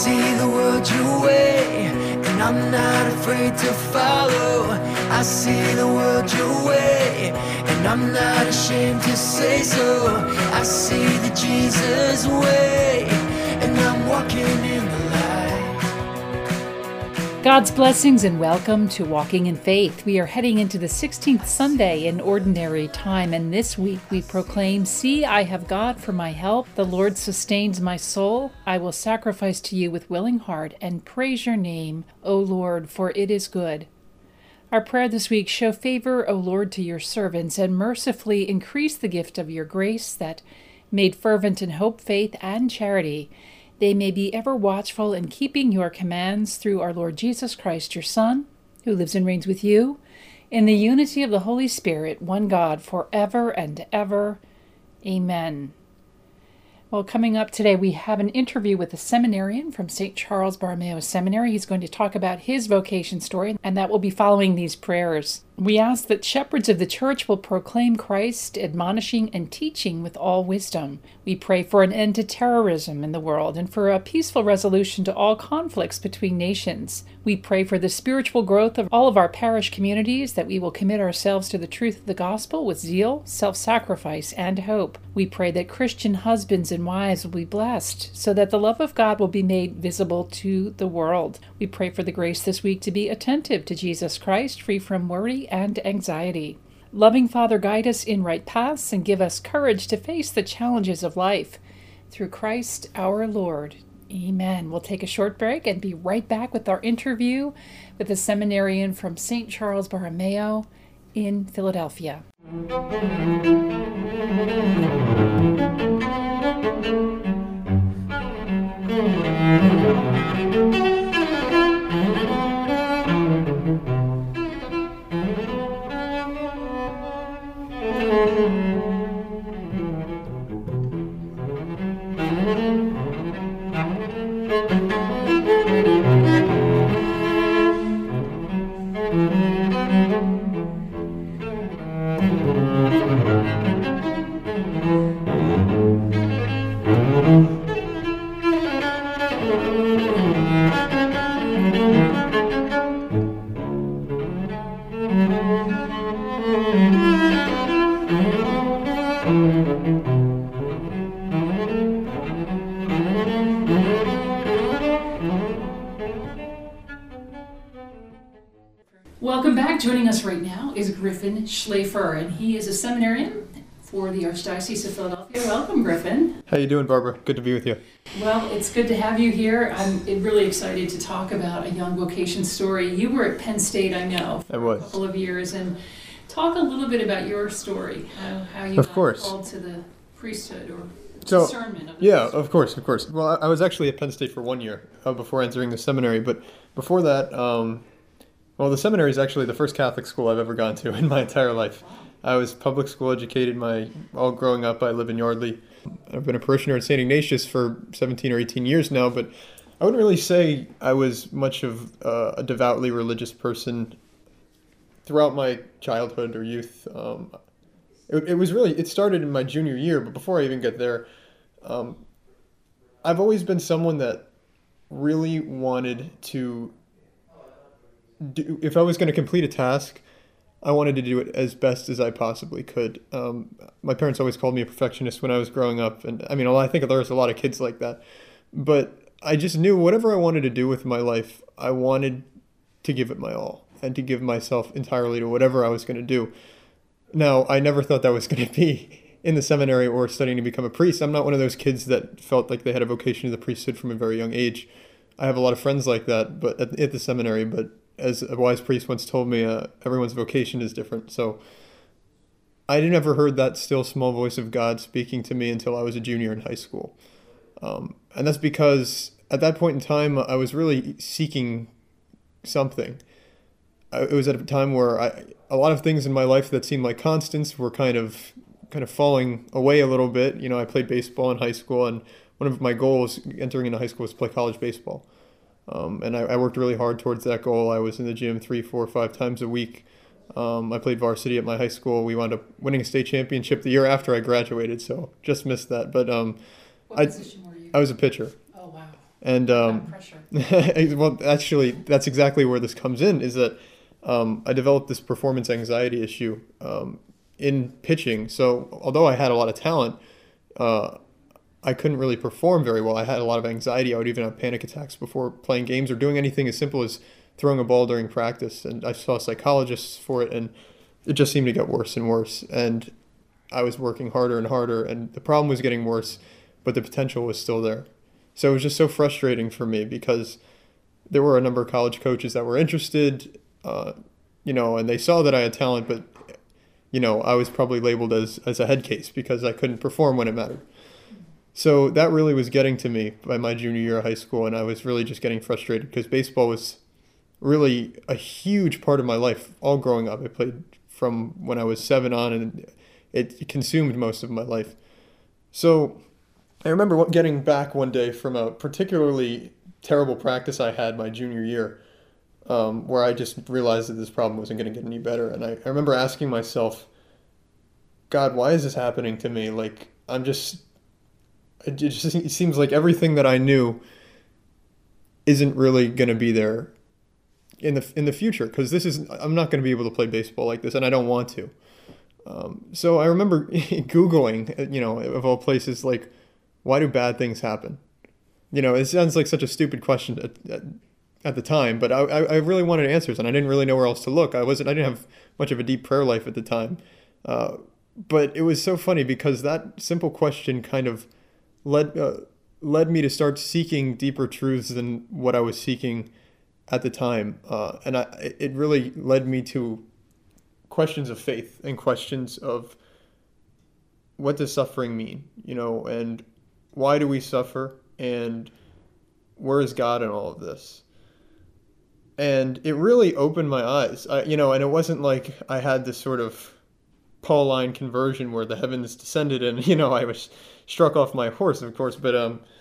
see the world your way, and I'm not afraid to follow. I see the world your way, and I'm not ashamed to say so. I see the Jesus way, and I'm walking in the light. God's blessings and welcome to Walking in Faith. We are heading into the 16th Sunday in Ordinary Time, and this week we proclaim, "See, I have God for my help. The Lord sustains my soul. I will sacrifice to you with willing heart and praise your name, O Lord, for it is good." Our prayer this week: show favor, O Lord, to your servants, and mercifully increase the gift of your grace that, made fervent in hope, faith, and charity, they may be ever watchful in keeping your commands through our Lord Jesus Christ, your Son, who lives and reigns with you, in the unity of the Holy Spirit, one God, forever and ever. Amen. Well, coming up today, we have an interview with a seminarian from St. Charles Borromeo Seminary. He's going to talk about his vocation story, and that will be following these prayers. We ask that shepherds of the church will proclaim Christ, admonishing and teaching with all wisdom. We pray for an end to terrorism in the world and for a peaceful resolution to all conflicts between nations. We pray for the spiritual growth of all of our parish communities, that we will commit ourselves to the truth of the gospel with zeal, self-sacrifice, and hope. We pray that Christian husbands and wives will be blessed, so that the love of God will be made visible to the world. We pray for the grace this week to be attentive to Jesus Christ, free from worry and anxiety. Loving Father, guide us in right paths and give us courage to face the challenges of life. Through Christ our Lord. Amen. We'll take a short break and be right back with our interview with a seminarian from St. Charles Borromeo in Philadelphia. Welcome back. Joining us right now is Griffin Schlafer, and he is a seminarian for the Archdiocese of Philadelphia. Welcome, Griffin. How you doing, Barbara? Good to be with you. Well, it's good to have you here. I'm really excited to talk about a young vocation story. You were at Penn State, I know, for a couple of years, and talk a little bit about your story, how you got called to the priesthood or discernment of the priesthood. Of course. Well, I was actually at Penn State for 1 year before entering the seminary, but before that, the seminary is actually the first Catholic school I've ever gone to in my entire life. I was public school educated all growing up. I live in Yardley. I've been a parishioner at St. Ignatius for 17 or 18 years now, but I wouldn't really say I was much of a devoutly religious person throughout my childhood or youth. It started in my junior year, but before I even get there, I've always been someone that really wanted to if I was going to complete a task, I wanted to do it as best as I possibly could. My parents always called me a perfectionist when I was growing up. And I think there's a lot of kids like that. But I just knew whatever I wanted to do with my life, I wanted to give it my all and to give myself entirely to whatever I was going to do. Now, I never thought that was going to be in the seminary or studying to become a priest. I'm not one of those kids that felt like they had a vocation to the priesthood from a very young age. I have a lot of friends like that, but at the seminary, but as a wise priest once told me, everyone's vocation is different. So I never heard that still small voice of God speaking to me until I was a junior in high school. And that's because at that point in time, I was really seeking something. It was at a time where a lot of things in my life that seemed like constants were kind of falling away a little bit. You know, I played baseball in high school, and one of my goals entering into high school was to play college baseball. And I worked really hard towards that goal. I was in the gym 3, 4, 5 times a week. I played varsity at my high school. We wound up winning a state championship the year after I graduated, so just missed that. But what position were you? I was a pitcher. Oh, wow. And Pressure. well, actually, that's exactly where this comes in. Is that I developed this performance anxiety issue in pitching. So although I had a lot of talent, I couldn't really perform very well. I had a lot of anxiety. I would even have panic attacks before playing games or doing anything as simple as throwing a ball during practice. And I saw psychologists for it, and it just seemed to get worse and worse. And I was working harder and harder, and the problem was getting worse, but the potential was still there. So it was just so frustrating for me because there were a number of college coaches that were interested, and they saw that I had talent, but, I was probably labeled as a head case because I couldn't perform when it mattered. So that really was getting to me by my junior year of high school, and I was really just getting frustrated because baseball was really a huge part of my life all growing up. I played from when I was 7 on, and it consumed most of my life. So I remember getting back one day from a particularly terrible practice I had my junior year, where I just realized that this problem wasn't going to get any better. And I remember asking myself, God, why is this happening to me? Like, it seems like everything that I knew isn't really going to be there in the future, because I'm not going to be able to play baseball like this, and I don't want to. So I remember Googling, of all places, like, why do bad things happen? It sounds like such a stupid question at the time, but I really wanted answers, and I didn't really know where else to look. I didn't have much of a deep prayer life at the time. But it was so funny because that simple question kind of led me to start seeking deeper truths than what I was seeking at the time. And it really led me to questions of faith and questions of what does suffering mean, and why do we suffer, and where is God in all of this? And it really opened my eyes, and it wasn't like I had this sort of Pauline conversion where the heavens descended and, I was struck off my horse, of course, but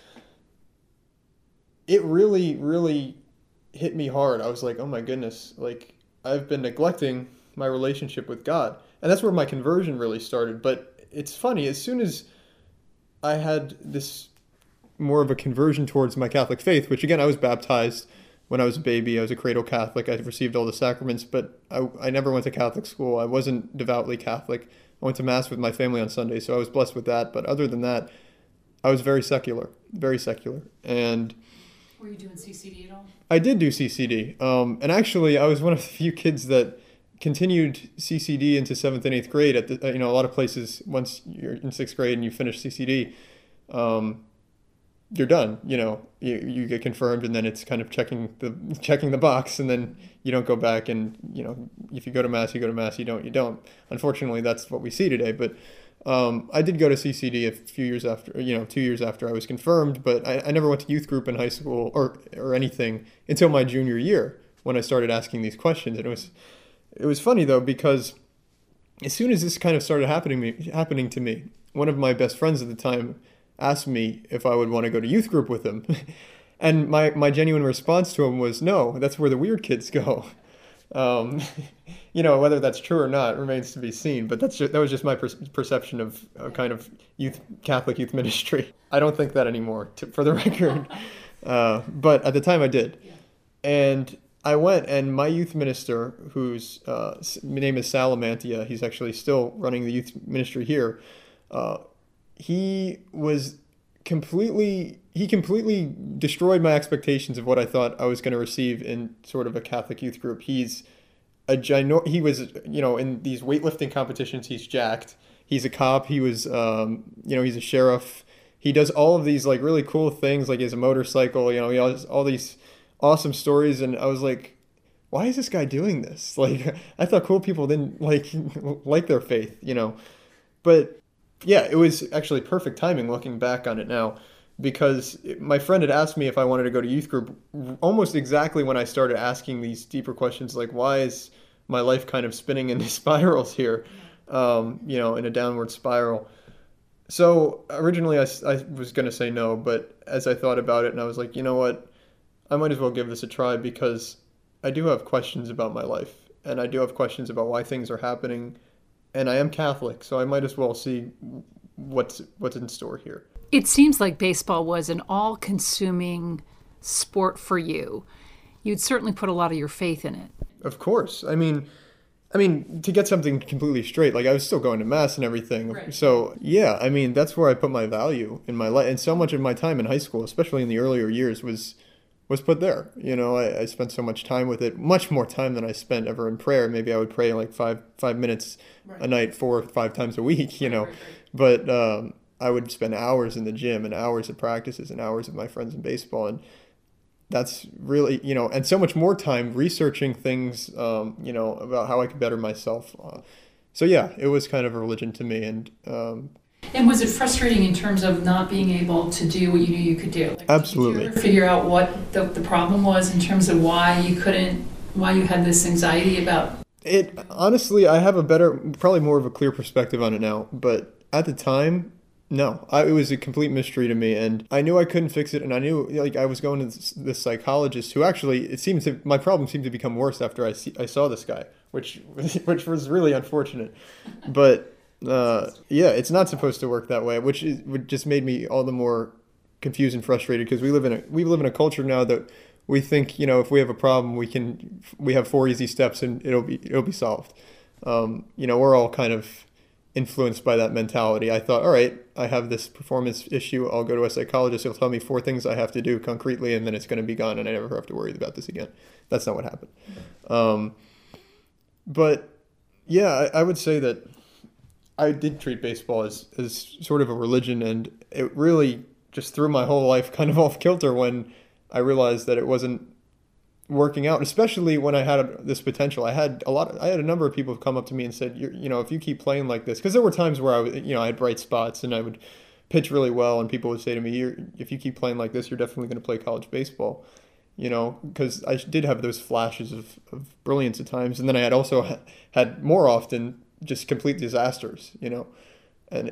it really, really hit me hard. I was like, oh my goodness, like, I've been neglecting my relationship with God. And that's where my conversion really started. But it's funny, as soon as I had this more of a conversion towards my Catholic faith, which again, I was baptized when I was a baby. I was a cradle Catholic. I received all the sacraments, but I never went to Catholic school. I wasn't devoutly Catholic. I went to Mass with my family on Sunday, so I was blessed with that. But other than that, I was very secular. And were you doing CCD at all? I did do CCD. And actually, I was one of the few kids that continued CCD into 7th and 8th grade. At a lot of places, once you're in 6th grade and you finish CCD, you're done. You get confirmed, and then it's kind of checking the box, and then you don't go back. And if you go to Mass, you go to Mass. You don't. Unfortunately, that's what we see today. But I did go to CCD a few years after, 2 years after I was confirmed. But I never went to youth group in high school or anything until my junior year when I started asking these questions. And it was funny though, because as soon as this kind of started happening to me, one of my best friends at the time asked me if I would want to go to youth group with him. And my genuine response to him was, no, that's where the weird kids go. Whether that's true or not remains to be seen, but that was just my perception of kind of Catholic youth ministry. I don't think that anymore, for the record. But at the time I did. And I went, and my youth minister, whose name is Sal Amantia, he's actually still running the youth ministry here, he completely destroyed my expectations of what I thought I was going to receive in sort of a Catholic youth group. He was, in these weightlifting competitions, he's jacked. He's a cop. He was, he's a sheriff. He does all of these like really cool things. Like he has a motorcycle, he has all these awesome stories. And I was like, why is this guy doing this? Like, I thought cool people didn't like their faith, but yeah, it was actually perfect timing looking back on it now, because my friend had asked me if I wanted to go to youth group almost exactly when I started asking these deeper questions, like, why is my life kind of spinning into spirals here, in a downward spiral. So originally I was going to say no, but as I thought about it, and I was like, you know what, I might as well give this a try, because I do have questions about my life, and I do have questions about why things are happening. And I am Catholic, so I might as well see what's in store here. It seems like baseball was an all-consuming sport for you. You'd certainly put a lot of your faith in it. Of course. I mean, to get something completely straight, like I was still going to mass and everything. Right. So yeah, I mean, that's where I put my value in my life, and so much of my time in high school, especially in the earlier years, was put there. I spent so much time with it, much more time than I spent ever in prayer. Maybe I would pray like five minutes a night, 4 or 5 times a week. But I would spend hours in the gym and hours of practices and hours with my friends in baseball, and that's really, and so much more time researching things, about how I could better myself. So yeah, it was kind of a religion to me. And was it frustrating in terms of not being able to do what you knew you could do? Like, Absolutely. did you ever figure out what the problem was in terms of why you had this anxiety about? It honestly, I have probably more of a clear perspective on it now, but at the time, no, it was a complete mystery to me, and I knew I couldn't fix it, and I knew like I was going to this psychologist who actually my problem seemed to become worse after I saw this guy, which was really unfortunate, but yeah, it's not supposed to work that way, which just made me all the more confused and frustrated because we live in a culture now that we think if we have a problem we have 4 easy steps and it'll be solved. We're all kind of influenced by that mentality. I thought, all right, I have this performance issue. I'll go to a psychologist. He'll tell me 4 things I have to do concretely, and then it's going to be gone, and I never have to worry about this again. That's not what happened. But yeah, I would say that I did treat baseball as sort of a religion, and it really just threw my whole life kind of off kilter when I realized that it wasn't working out, especially when I had this potential. I had a number of people come up to me and said, if you keep playing like this, because there were times where I had bright spots and I would pitch really well, and people would say to me, if you keep playing like this, you're definitely going to play college baseball, because I did have those flashes of brilliance at times, and then I had also had more often just complete disasters, and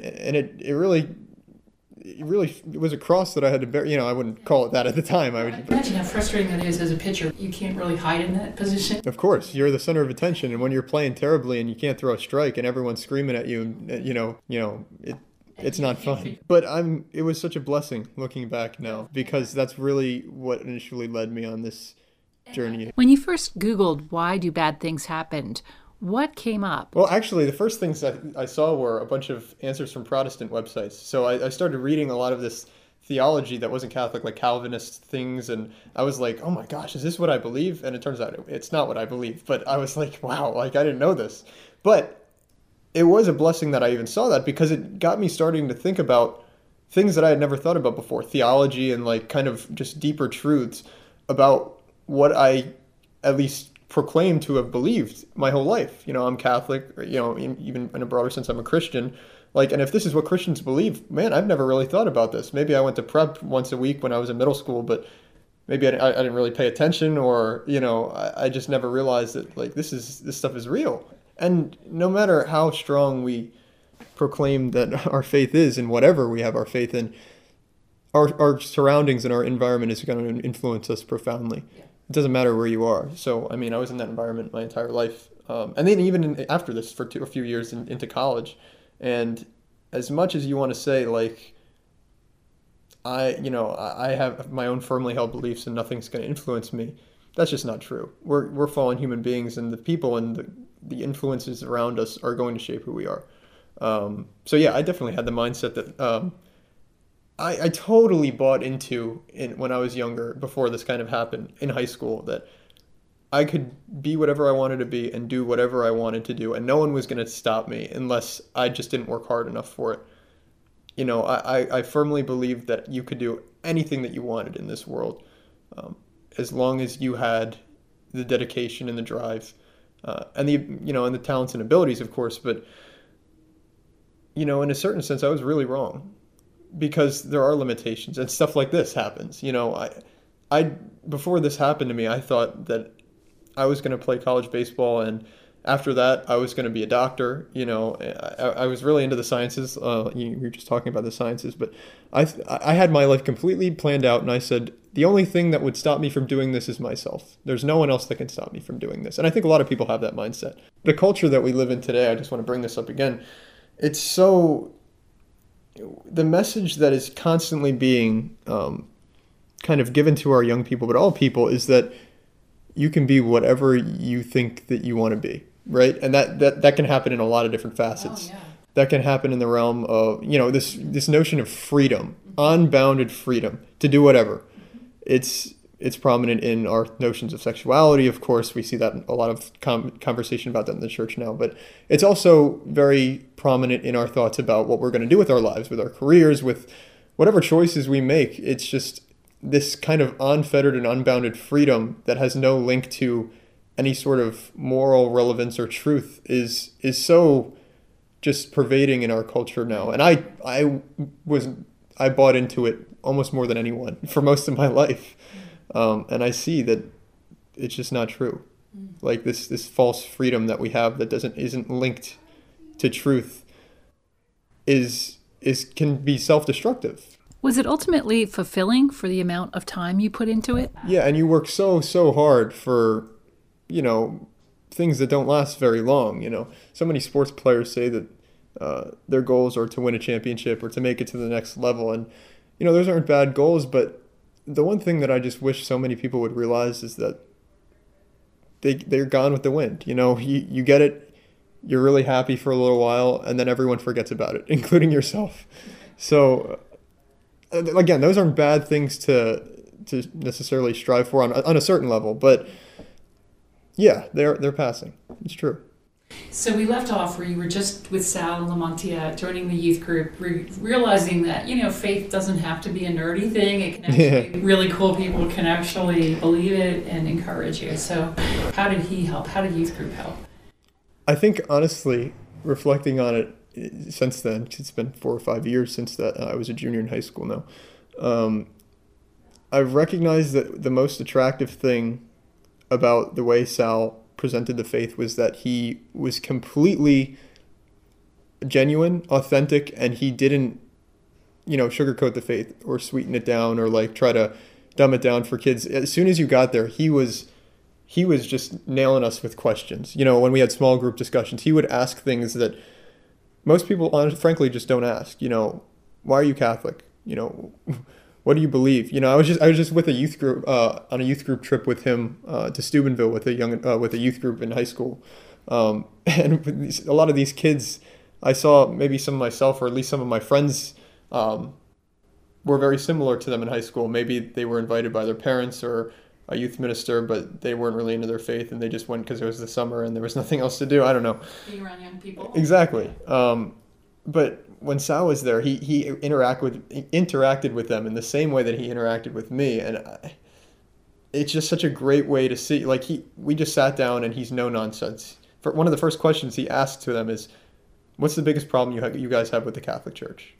it was a cross that I had to bear. I wouldn't call it that at the time. I would imagine how frustrating that is as a pitcher. You can't really hide in that position. Of course, you're the center of attention, and when you're playing terribly and you can't throw a strike and everyone's screaming at you, it's not fun. But it was such a blessing looking back now, because that's really what initially led me on this journey. When you first Googled why do bad things happen, what came up? Well, actually, the first things that I saw were a bunch of answers from Protestant websites. So I started reading a lot of this theology that wasn't Catholic, like Calvinist things, and I was like, oh my gosh, is this what I believe? And it turns out it's not what I believe. But I was like, wow, like I didn't know this. But it was a blessing that I even saw that, because it got me starting to think about things that I had never thought about before, theology and like kind of just deeper truths about what I at least proclaim to have believed my whole life. I'm Catholic, even in a broader sense, I'm a Christian. And if this is what Christians believe, man, I've never really thought about this. Maybe I went to prep once a week when I was in middle school, but maybe I didn't really pay attention, or, I just never realized that this stuff is real. And no matter how strong we proclaim that our faith is in whatever we have our faith in, our surroundings and our environment is going to influence us profoundly. It doesn't matter where you are. So, I mean, I was in that environment my entire life. And then even after this, for a few years into college. And as much as you want to say, I have my own firmly held beliefs and nothing's going to influence me, that's just not true. We're fallen human beings, and the people and the influences around us are going to shape who we are. So, yeah, I definitely had the mindset that I totally bought into when I was younger, before this kind of happened in high school, that I could be whatever I wanted to be and do whatever I wanted to do, and no one was going to stop me unless I just didn't work hard enough for it. I firmly believed that you could do anything that you wanted in this world, as long as you had the dedication and the drive, and the talents and abilities, of course. But in a certain sense, I was really wrong, because there are limitations and stuff like this happens. I before this happened to me, I thought that I was going to play college baseball, and after that I was going to be a doctor. I was really into the sciences. You were just talking about the sciences, but I had my life completely planned out, and I said, the only thing that would stop me from doing this is myself. There's no one else that can stop me from doing this. And I think a lot of people have that mindset. The culture that we live in today, I just want to bring this up again, it's so the message that is constantly being kind of given to our young people, but all people, is that you can be whatever you think that you want to be, right? And that can happen in a lot of different facets. Oh, yeah. That can happen in the realm of, this notion of freedom, unbounded freedom to do whatever. It's prominent in our notions of sexuality. Of course, we see that in a lot of conversation about that in the church now, but it's also very prominent in our thoughts about what we're going to do with our lives, with our careers, with whatever choices we make. It's just this kind of unfettered and unbounded freedom that has no link to any sort of moral relevance or truth is so just pervading in our culture now. And I bought into it almost more than anyone for most of my life. And I see that it's just not true. Like this false freedom that we have that isn't linked to truth can be self-destructive. Was it ultimately fulfilling for the amount of time you put into it? Yeah, and you work so hard for, things that don't last very long. So many sports players say that their goals are to win a championship or to make it to the next level, and those aren't bad goals, but the one thing that I just wish so many people would realize is that they're gone with the wind. You get it, you're really happy for a little while, and then everyone forgets about it, including yourself. So again, those aren't bad things to necessarily strive for on a certain level, but yeah, they're passing. It's true. So we left off where you were just with Sal Lamontia joining the youth group, realizing that, faith doesn't have to be a nerdy thing. It can actually, really cool people can actually believe it and encourage you. So how did he help? How did youth group help? I think, honestly, reflecting on it since then, it's been 4 or 5 years since that, I was a junior in high school now, I've recognized that the most attractive thing about the way Sal presented the faith was that he was completely genuine, authentic, and he didn't, sugarcoat the faith or sweeten it down or try to dumb it down for kids. As soon as you got there, he was just nailing us with questions. When we had small group discussions, he would ask things that most people, frankly, just don't ask. Why are you Catholic? What do you believe? I was just with a youth group on a youth group trip with him to Steubenville with a youth group in high school, and a lot of these kids, I saw maybe some of myself or at least some of my friends were very similar to them in high school. Maybe they were invited by their parents or a youth minister, but they weren't really into their faith and they just went because it was the summer and there was nothing else to do. I don't know. Being around young people. Exactly. But when Sal was there, he interacted with them in the same way that he interacted with me, and it's just such a great way to see. We just sat down, and he's no nonsense. For one of the first questions he asked to them is, "What's the biggest problem you guys have with the Catholic Church?"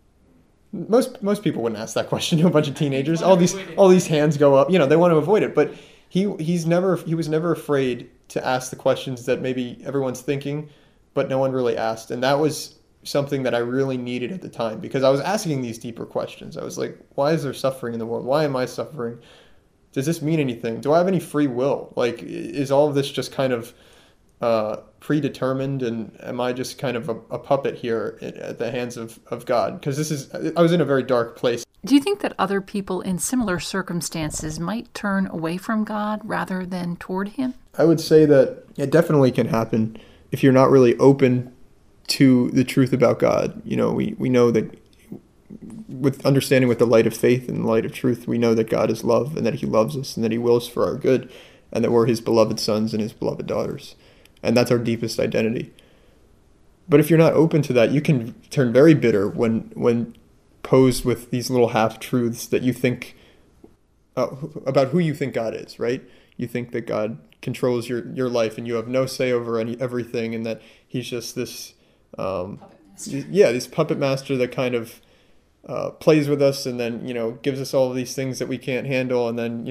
Most people wouldn't ask that question to a bunch of teenagers. All these hands go up. They want to avoid it, but he was never afraid to ask the questions that maybe everyone's thinking, but no one really asked, and that was something that I really needed at the time, because I was asking these deeper questions. I was like, why is there suffering in the world? Why am I suffering? Does this mean anything? Do I have any free will? Is all of this just kind of predetermined, and am I just kind of a puppet here at the hands of God? Because I was in a very dark place. Do you think that other people in similar circumstances might turn away from God rather than toward him? I would say that it definitely can happen if you're not really open to the truth about God. We know that with understanding with the light of faith and the light of truth, we know that God is love and that he loves us and that he wills for our good and that we're his beloved sons and his beloved daughters. And that's our deepest identity. But if you're not open to that, you can turn very bitter when posed with these little half-truths that you think about who you think God is, right? You think that God controls your life and you have no say over everything, and that he's just this this puppet master that kind of plays with us and then gives us all of these things that we can't handle, and then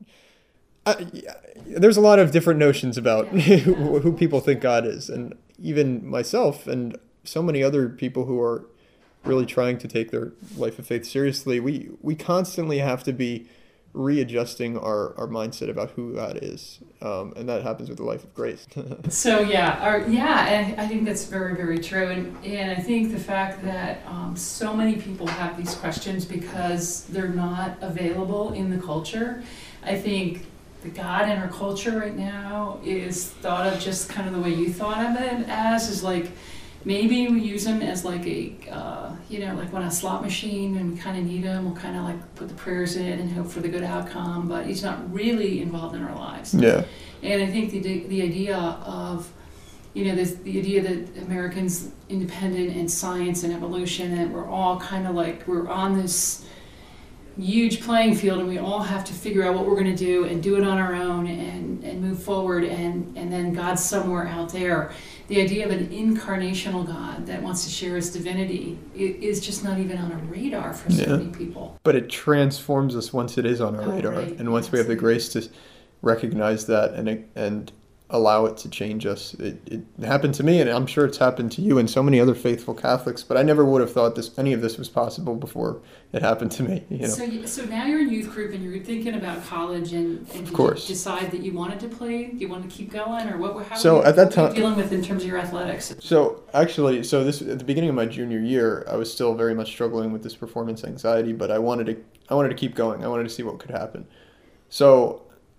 there's a lot of different notions about who people think God is, and even myself and so many other people who are really trying to take their life of faith seriously, we constantly have to be readjusting our mindset about who God is, and that happens with the life of grace. So and I think that's very, very true, and I think the fact that so many people have these questions because they're not available in the culture. I think the God in our culture right now is thought of just kind of the way you thought of it as, is like, maybe we use him as like a, like when a slot machine and we kind of need him, we'll kind of like put the prayers in and hope for the good outcome, but he's not really involved in our lives. Yeah. And I think the idea of, the idea that Americans independent in science and evolution, and we're all kind of like, we're on this huge playing field and we all have to figure out what we're going to do and do it on our own and move forward, and then God's somewhere out there. The idea of an incarnational God that wants to share his divinity is just not even on a radar for so many people. But it transforms us once it is on our radar. Right. And once we have the grace to recognize that and allow it to change us. It happened to me, and I'm sure it's happened to you and so many other faithful Catholics, but I never would have thought any of this was possible before it happened to me. So now you're in youth group and you're thinking about college, and of did course. You decide that you wanted to play? Do you want to keep going, or what? At that time, what were you dealing with in terms of your athletics? So this at the beginning of my junior year, I was still very much struggling with this performance anxiety, but I wanted to keep going. I wanted to see what could happen. So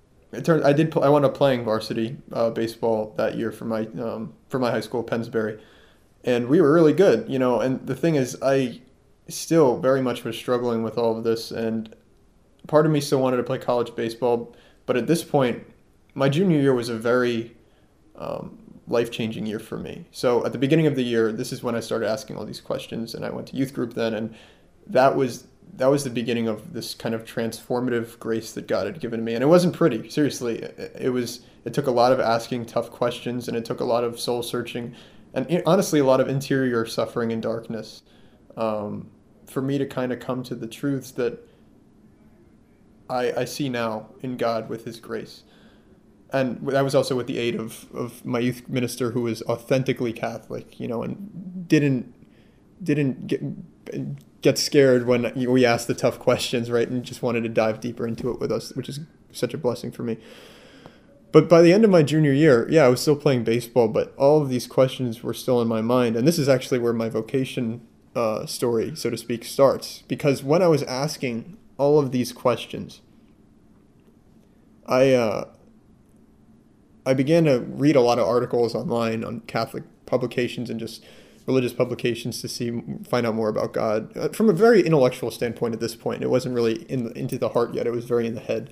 I wound up playing varsity baseball that year for my high school, Pennsbury, and we were really good, And the thing is, I still very much was struggling with all of this, and part of me still wanted to play college baseball, but at this point, my junior year was a very life-changing year for me. So at the beginning of the year, this is when I started asking all these questions, and I went to youth group then, and that was the beginning of this kind of transformative grace that God had given me. And it wasn't pretty, seriously. It took a lot of asking tough questions, and it took a lot of soul searching, and honestly, a lot of interior suffering and darkness for me to kind of come to the truths that I see now in God with his grace. And that was also with the aid of my youth minister, who was authentically Catholic, and didn't get scared when we asked the tough questions, right? And just wanted to dive deeper into it with us, which is such a blessing for me. But by the end of my junior year, I was still playing baseball, but all of these questions were still in my mind. And this is actually where my vocation story, so to speak, starts. Because when I was asking all of these questions, I began to read a lot of articles online on Catholic publications and just religious publications to find out more about God from a very intellectual standpoint. At this point, it wasn't really into the heart yet. It was very in the head.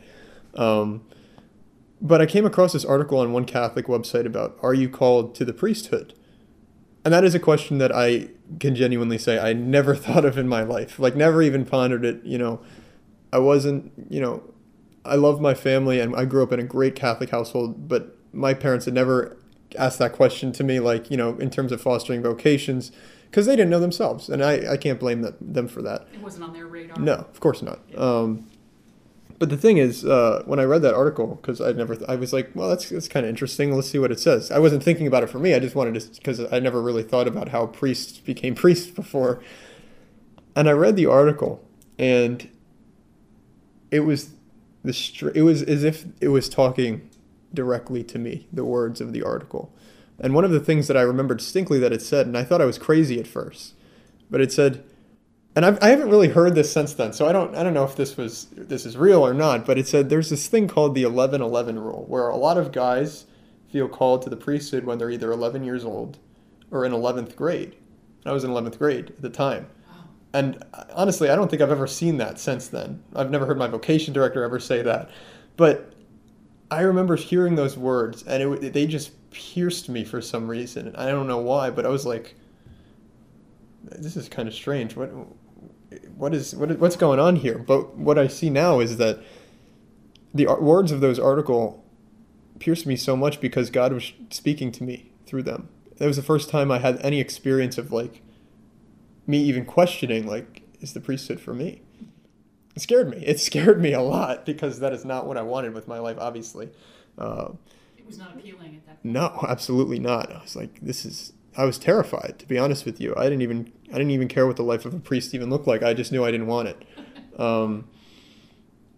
But I came across this article on one Catholic website about, are you called to the priesthood? And that is a question that I can genuinely say I never thought of in my life, like never even pondered it. I wasn't, I love my family and I grew up in a great Catholic household, but my parents had never asked that question to me, like, in terms of fostering vocations, because they didn't know themselves. And I can't blame them for that. It wasn't on their radar. No, of course not. But the thing is, when I read that article, because I was like, well, that's kind of interesting. Let's see what it says. I wasn't thinking about it for me. I just wanted to, because I never really thought about how priests became priests before. And I read the article, and it was as if it was talking directly to me, the words of the article. And one of the things that I remember distinctly that it said, and I thought I was crazy at first, but it said, and I haven't really heard this since then, so I don't know if this is real or not, but it said there's this thing called the 11-11 rule, where a lot of guys feel called to the priesthood when they're either 11 years old or in 11th grade. I was in 11th grade at the time. And honestly, I don't think I've ever seen that since then. I've never heard my vocation director ever say that. But I remember hearing those words, and they just pierced me for some reason. I don't know why, but I was like, this is kind of strange. What's going on here? But what I see now is that the words of those article pierced me so much because God was speaking to me through them. That was the first time I had any experience of like me even questioning, like, is the priesthood for me? It scared me. It scared me a lot because that is not what I wanted with my life, obviously. It was not appealing at that point. No, absolutely not. I was like, I was terrified, to be honest with you. I didn't even care what the life of a priest even looked like. I just knew I didn't want it.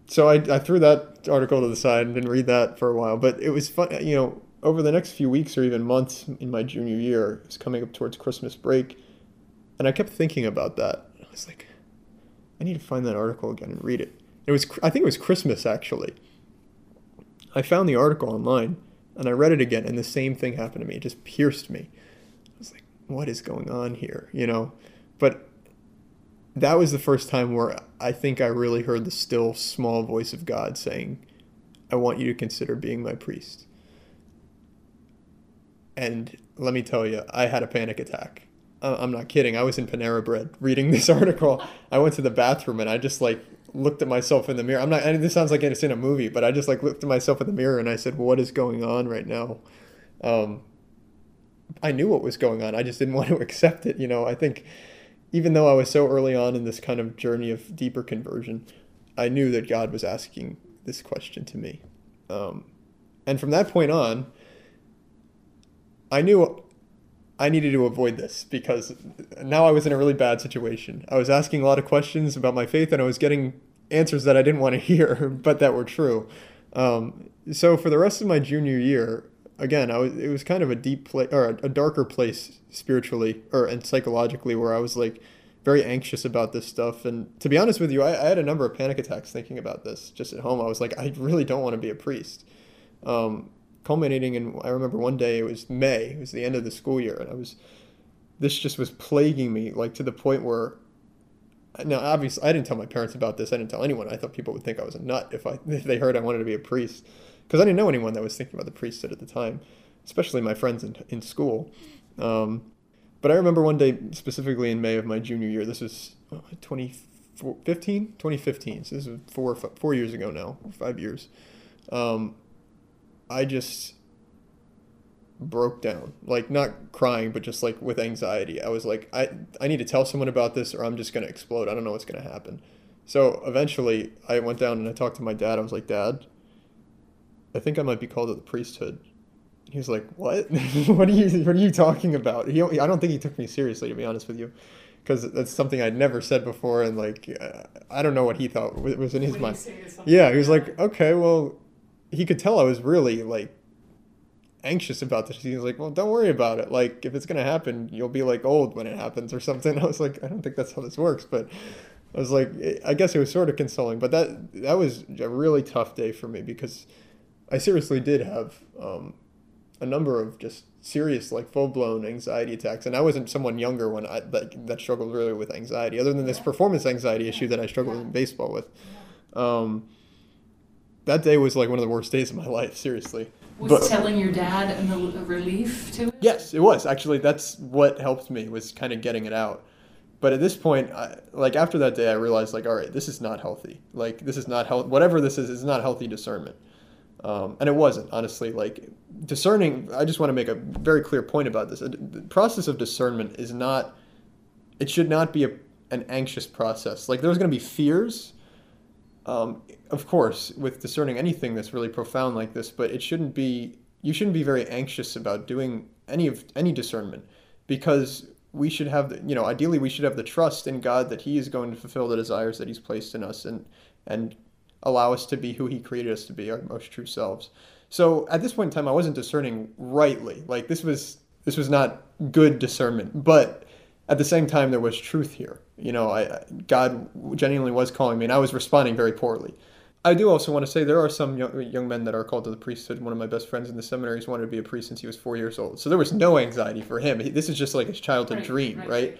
So I threw that article to the side and didn't read that for a while. But it was fun, over the next few weeks or even months in my junior year, it was coming up towards Christmas break, and I kept thinking about that. I was like, I need to find that article again and read it. I think it was Christmas, actually. I found the article online, and I read it again, and the same thing happened to me. It just pierced me. I was like, what is going on here, But that was the first time where I think I really heard the still, small voice of God saying, I want you to consider being my priest. And let me tell you, I had a panic attack. I'm not kidding. I was in Panera Bread reading this article. I went to the bathroom and I just looked at myself in the mirror. This sounds like it's in a movie, but I just looked at myself in the mirror and I said, what is going on right now? I knew what was going on. I just didn't want to accept it. I think even though I was so early on in this kind of journey of deeper conversion, I knew that God was asking this question to me. And from that point on, I knew I needed to avoid this because now I was in a really bad situation. I was asking a lot of questions about my faith and I was getting answers that I didn't want to hear, but that were true. So for the rest of my junior year, again, it was kind of a deep place or a darker place spiritually and psychologically where I was very anxious about this stuff. And to be honest with you, I had a number of panic attacks thinking about this just at home. I was like, I really don't want to be a priest. Culminating in, I remember one day, it was May, it was the end of the school year, and this just was plaguing me, to the point where, now obviously I didn't tell my parents about this, I didn't tell anyone. I thought people would think I was a nut if they heard I wanted to be a priest, because I didn't know anyone that was thinking about the priesthood at the time, especially my friends in school. But I remember one day, specifically in May of my junior year, this was 2015, so this was 4 years ago now, 5 years. I just broke down, not crying, but just with anxiety. I was like, I need to tell someone about this or I'm just going to explode. I don't know what's going to happen. So eventually I went down and I talked to my dad. I was like, Dad, I think I might be called to the priesthood. He was like, what? What are you talking about? I don't think he took me seriously, to be honest with you, because that's something I'd never said before. And I don't know what he thought was in his mind. Yeah. He was like, okay, well, he could tell I was really anxious about this. He was like, well, don't worry about it. If it's going to happen, you'll be old when it happens or something. I was like, I don't think that's how this works. But I was like, I guess it was sort of consoling. But that was a really tough day for me because I seriously did have a number of just serious, full-blown anxiety attacks. And I wasn't someone younger when that struggled really with anxiety, other than this performance anxiety issue that I struggled in baseball with. That day was one of the worst days of my life, seriously. Was telling your dad a relief to it? Yes, it was. Actually, that's what helped me, was kind of getting it out. But at this point, after that day, I realized, all right, this is not healthy. This is not healthy. Whatever this is not healthy discernment. And it wasn't, honestly. Discerning, I just want to make a very clear point about this. The process of discernment it should not be an anxious process. There's going to be fears, of course, with discerning anything that's really profound like this, but you shouldn't be very anxious about doing any discernment, because we should have, ideally we should have the trust in God that He is going to fulfill the desires that He's placed in us and allow us to be who He created us to be, our most true selves. So at this point in time, I wasn't discerning rightly. This was not good discernment, but at the same time, there was truth here. God genuinely was calling me, and I was responding very poorly. I do also want to say there are some young men that are called to the priesthood. One of my best friends in the seminary has wanted to be a priest since he was 4 years old. So there was no anxiety for him. This is just his childhood dream, right?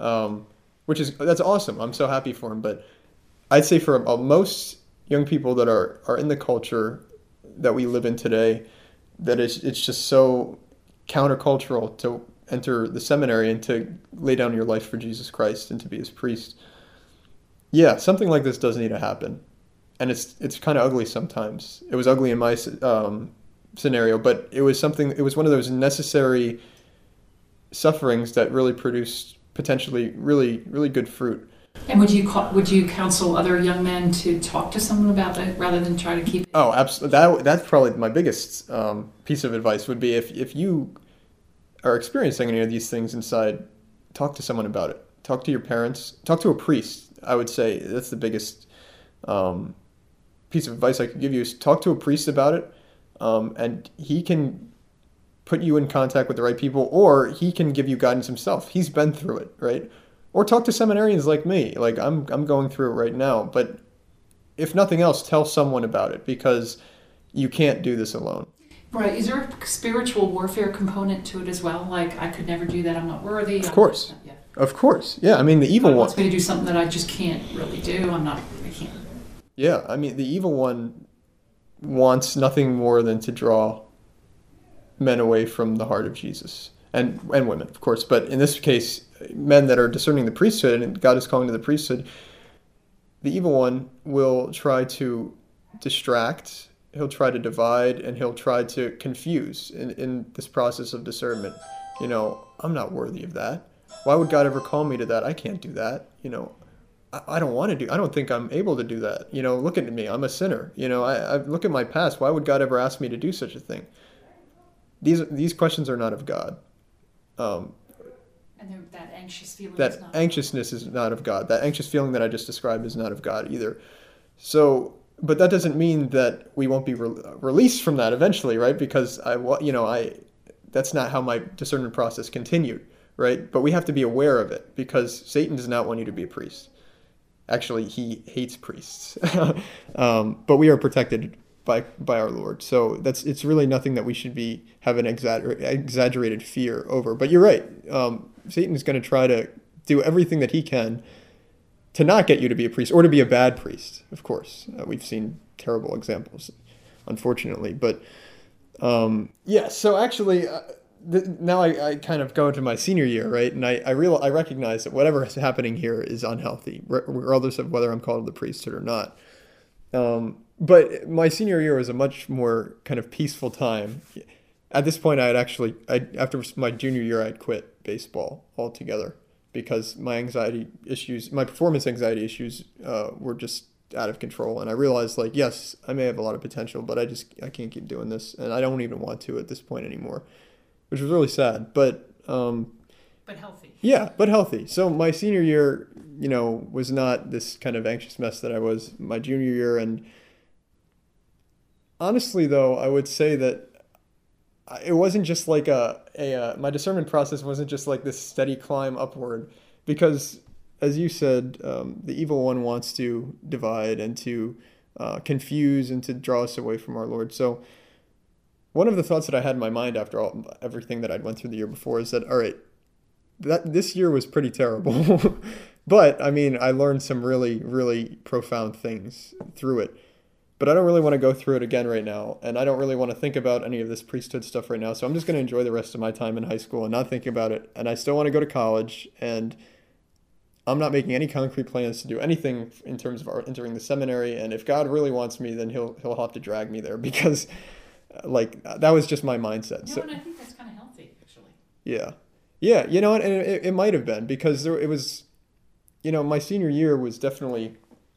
That's awesome. I'm so happy for him. But I'd say for most young people that are in the culture that we live in today, that it's just so countercultural to enter the seminary and to lay down your life for Jesus Christ and to be His priest. Yeah, something like this does need to happen. And it's kind of ugly sometimes. It was ugly in my scenario, but it was one of those necessary sufferings that really produced potentially really, really good fruit. And would you counsel other young men to talk to someone about that rather than try to keep it? Oh, absolutely. That's probably my biggest piece of advice would be if you are experiencing any of these things inside, talk to someone about it. Talk to your parents. Talk to a priest. I would say that's the biggest piece of advice I could give you is talk to a priest about it, and he can put you in contact with the right people, or he can give you guidance himself. He's been through it, right? Or talk to seminarians like me. Like I'm going through it right now, but if nothing else, tell someone about it, because you can't do this alone. Right. Is there a spiritual warfare component to it as well? Like, I could never do that, I'm not worthy. Of course. Yeah. Of course. Yeah, I mean, the evil God one wants me to do something that I just can't really do. I can't. Yeah, I mean, the evil one wants nothing more than to draw men away from the heart of Jesus, and women, of course. But in this case, men that are discerning the priesthood, and God is calling to the priesthood, the evil one will try to distract, he'll try to divide, and he'll try to confuse in this process of discernment. You know, I'm not worthy of that. Why would God ever call me to that? I can't do that. You know, I don't want to do, I don't think I'm able to do that. You know, look at me, I'm a sinner. You know, I look at my past. Why would God ever ask me to do such a thing? These questions are not of God. And that anxious feeling That is not. anxiousness is not of God. That anxious feeling that I just described is not of God either. So, but that doesn't mean that we won't be released from that eventually, right? Because that's not how my discernment process continued, right? But we have to be aware of it, because Satan does not want you to be a priest. Actually, he hates priests. But we are protected by our Lord. So it's really nothing that we should have an exaggerated fear over. But you're right. Satan is going to try to do everything that he can to not get you to be a priest, or to be a bad priest, of course. We've seen terrible examples, unfortunately. But yeah, so actually, now I kind of go into my senior year, right? And I recognize that whatever is happening here is unhealthy, regardless of whether I'm called to the priesthood or not. But my senior year was a much more kind of peaceful time. At this point, after my junior year, I'd quit baseball altogether, because my performance anxiety issues were just out of control. And I realized, like, yes, I may have a lot of potential, but I can't keep doing this. And I don't even want to at this point anymore, which was really sad. But healthy. Yeah, but healthy. So my senior year, was not this kind of anxious mess that I was my junior year. And honestly, though, I would say that it wasn't just like my discernment process wasn't just like this steady climb upward, because, as you said, the evil one wants to divide and to confuse and to draw us away from our Lord. So one of the thoughts that I had in my mind after everything that I'd went through the year before is that, all right, this year was pretty terrible, but I mean, I learned some really, really profound things through it. But I don't really want to go through it again right now, and I don't really want to think about any of this priesthood stuff right now. So I'm just going to enjoy the rest of my time in high school and not think about it. And I still want to go to college, and I'm not making any concrete plans to do anything in terms of entering the seminary. And if God really wants me, then he'll have to drag me there, because that was just my mindset. No, so, and I think that's kind of healthy, actually. Yeah. Yeah, you know what? And it might have been, because it was, my senior year was definitely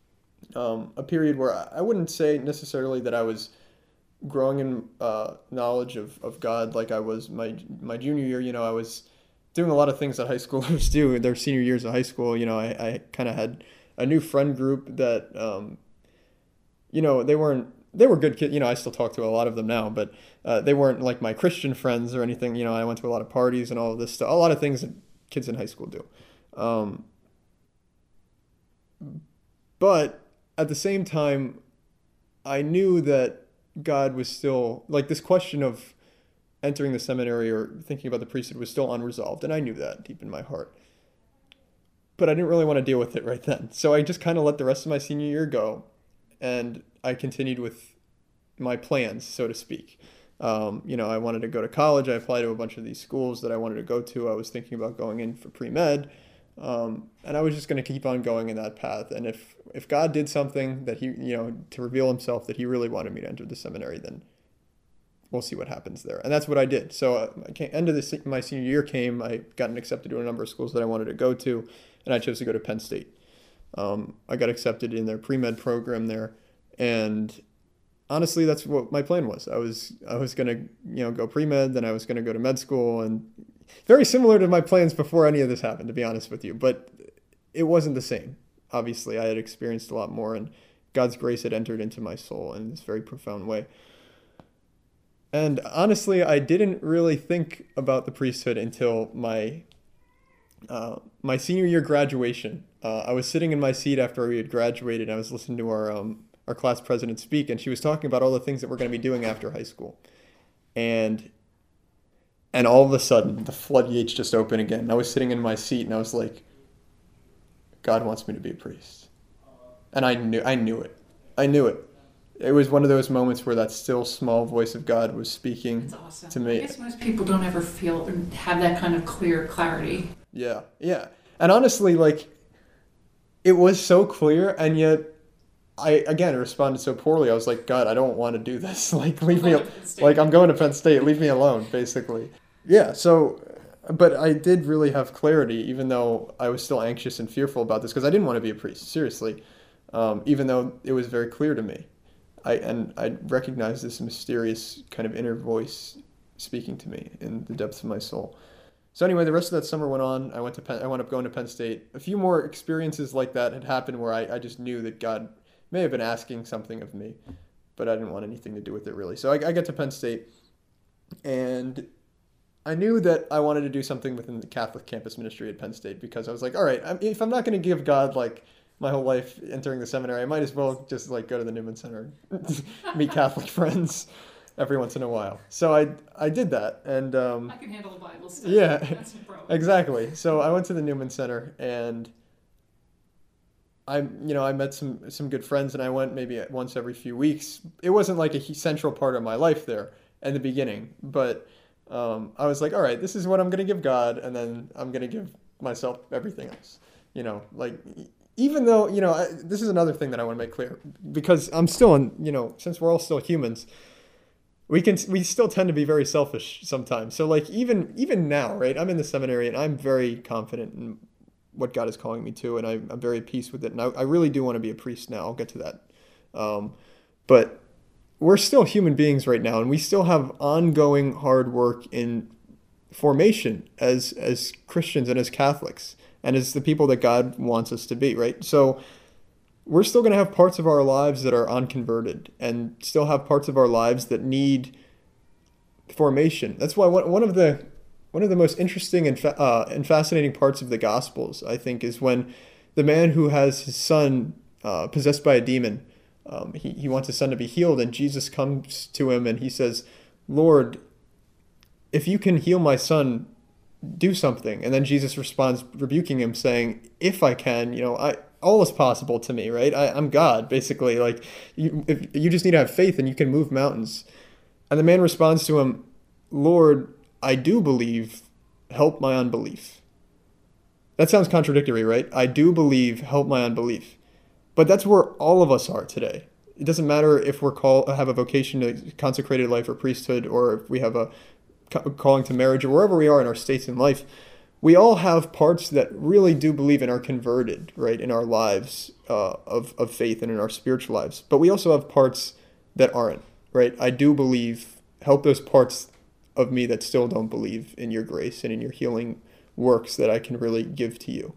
a period where I wouldn't say necessarily that I was growing in knowledge of God like I was my junior year. I was doing a lot of things that high schoolers do in their senior years of high school. I kind of had a new friend group that, they were good kids. I still talk to a lot of them now, but they weren't like my Christian friends or anything. I went to a lot of parties and all of this stuff, a lot of things that kids in high school do. But at the same time, I knew that God was still, like, this question of entering the seminary or thinking about the priesthood was still unresolved. And I knew that deep in my heart. But I didn't really want to deal with it right then. So I just kind of let the rest of my senior year go. And I continued with my plans, so to speak. I wanted to go to college. I applied to a bunch of these schools that I wanted to go to. I was thinking about going in for pre-med. And I was just going to keep on going in that path. And if God did something that he, to reveal himself that he really wanted me to enter the seminary, then we'll see what happens there. And that's what I did. So end of my senior year came. I got accepted to a number of schools that I wanted to go to, and I chose to go to Penn State. I got accepted in their pre-med program there. And honestly, that's what my plan was. I was going to, go pre-med, then I was going to go to med school, and very similar to my plans before any of this happened, to be honest with you. But it wasn't the same. Obviously, I had experienced a lot more, and God's grace had entered into my soul in this very profound way. And honestly, I didn't really think about the priesthood until my senior year graduation. I was sitting in my seat after we had graduated. I was listening to our class president speak, and she was talking about all the things that we're going to be doing after high school. And all of a sudden, the floodgates just opened again. I was sitting in my seat, and I was like, God wants me to be a priest. And I knew it. I knew it. It was one of those moments where that still small voice of God was speaking awesome. to me. I guess most people don't ever feel and have that kind of clear clarity. Yeah. And honestly, like, it was so clear, and yet I, again, responded so poorly. I was like, God, I don't want to do this. Like, leave me, like, I'm going to Penn State. Leave me alone, basically. Yeah, so, but I did really have clarity, even though I was still anxious and fearful about this, because I didn't want to be a priest, seriously, even though it was very clear to me. I recognized this mysterious kind of inner voice speaking to me in the depths of my soul. So anyway, the rest of that summer went on. I wound up going to Penn State. A few more experiences like that had happened where I just knew that God may have been asking something of me, but I didn't want anything to do with it really. So I got to Penn State, and I knew that I wanted to do something within the Catholic campus ministry at Penn State, because I was like, all right, if I'm not going to give God like my whole life entering the seminary, I might as well just like go to the Newman Center and meet Catholic friends every once in a while. So I did that, and I can handle the Bible stuff. Yeah, That's no problem. exactly. So I went to the Newman Center, and I met some good friends, and I went maybe once every few weeks. It wasn't like a central part of my life there in the beginning, but I was like, all right, this is what I'm going to give God, and then I'm going to give myself everything else. Like, even though, this is another thing that I want to make clear, because I'm still since we're all still humans, we still tend to be very selfish sometimes. So like, even now, right, I'm in the seminary, and I'm very confident in what God is calling me to, and I'm very at peace with it. And I really do want to be a priest now. I'll get to that. But we're still human beings right now, and we still have ongoing hard work in formation as Christians and as Catholics and as the people that God wants us to be, right? So we're still going to have parts of our lives that are unconverted, and still have parts of our lives that need formation. That's why one of the most interesting and fascinating parts of the Gospels, I think, is when the man who has his son possessed by a demon, he wants his son to be healed, and Jesus comes to him and he says, Lord, if you can heal my son, do something. And then Jesus responds, rebuking him, saying, if I can, all is possible to me, right? I'm God, basically. Like, you just need to have faith, and you can move mountains. And the man responds to him, Lord, I do believe, help my unbelief. That sounds contradictory, right? I do believe, help my unbelief. But that's where all of us are today. It doesn't matter if have a vocation to consecrated life or priesthood, or if we have a calling to marriage, or wherever we are in our states in life. We all have parts that really do believe and are converted, right, in our lives of faith and in our spiritual lives. But we also have parts that aren't, right? I do believe, help those parts of me that still don't believe in your grace and in your healing works that I can really give to you.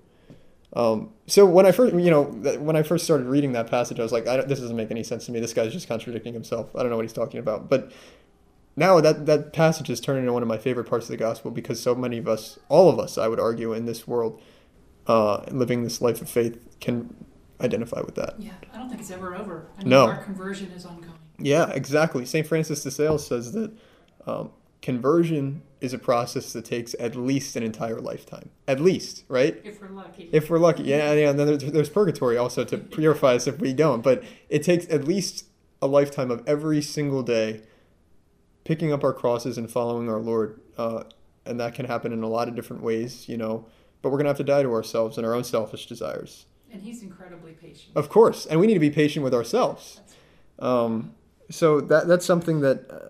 So when I first started reading that passage, I was like, this doesn't make any sense to me. This guy's just contradicting himself. I don't know what he's talking about. But now that passage is turning into one of my favorite parts of the gospel, because so many of us, all of us, I would argue, in this world, living this life of faith, can identify with that. Yeah, I don't think it's ever over. No. Our conversion is ongoing. Yeah, exactly. St. Francis de Sales says that conversion is a process that takes at least an entire lifetime. At least, right? If we're lucky. If we're lucky. Yeah, and then there's purgatory also to purify us if we don't. But it takes at least a lifetime of every single day picking up our crosses and following our Lord. And that can happen in a lot of different ways, but we're going to have to die to ourselves and our own selfish desires. And he's incredibly patient. Of course. And we need to be patient with ourselves. So that's something that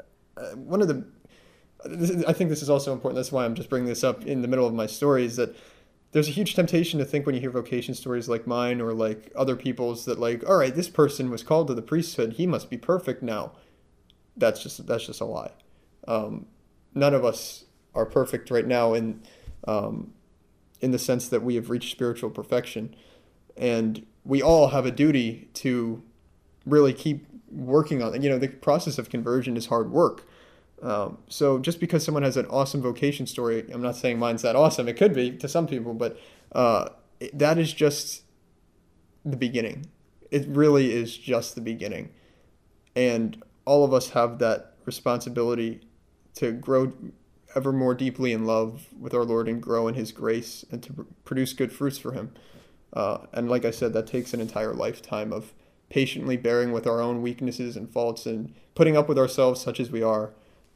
I think this is also important. That's why I'm just bringing this up in the middle of my story, is that there's a huge temptation to think when you hear vocation stories like mine or like other people's that like, all right, this person was called to the priesthood, he must be perfect now. That's just a lie. None of us are perfect right now in the sense that we have reached spiritual perfection, and we all have a duty to really keep working on it. The process of conversion is hard work. So just because someone has an awesome vocation story, I'm not saying mine's that awesome. It could be to some people, but that is just the beginning. It really is just the beginning. And all of us have that responsibility to grow ever more deeply in love with our Lord and grow in His grace and to produce good fruits for Him. And like I said, that takes an entire lifetime of patiently bearing with our own weaknesses and faults and putting up with ourselves such as we are,